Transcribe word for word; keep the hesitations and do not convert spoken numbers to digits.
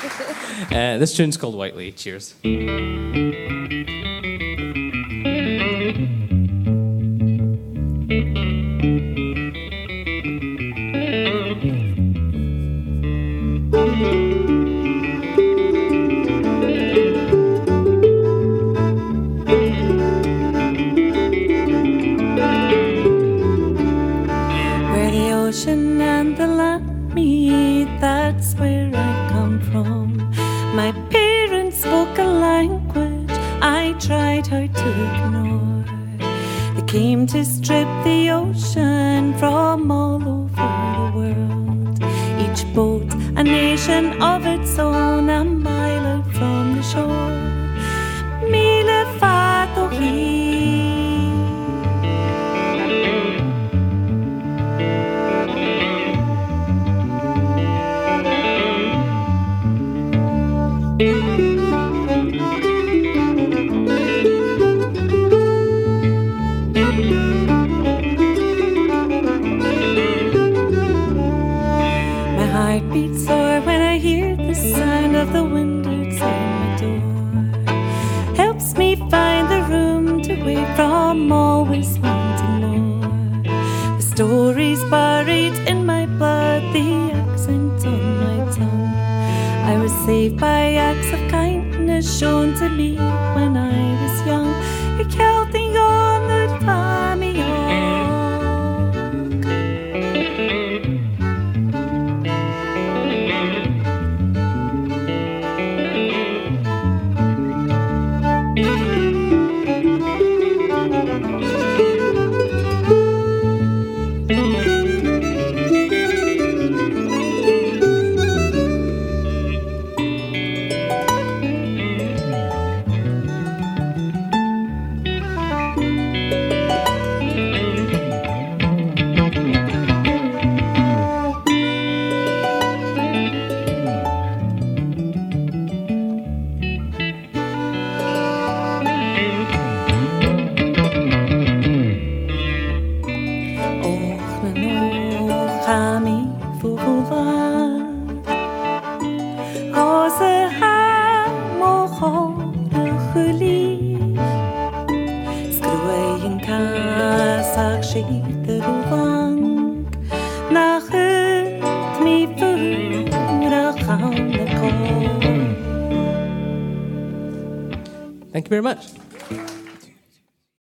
uh, this tune's called Whiteley. Cheers. Where the ocean and the land meet, that's where I come from. My parents spoke a language I tried hard to ignore. They came to strip the ocean from all over the world. Each boat a nation of its own, a mile out from the shore. Mille fato hi. My heart beats sore when I hear the sound of the wind outside my door. Helps me find the room to wait from always wanting more. The stories buried in my blood, the accent on my tongue. I was saved by acts of kindness shown to me when I was young. Jag helt en gång ut för mig jag. Thank you very much.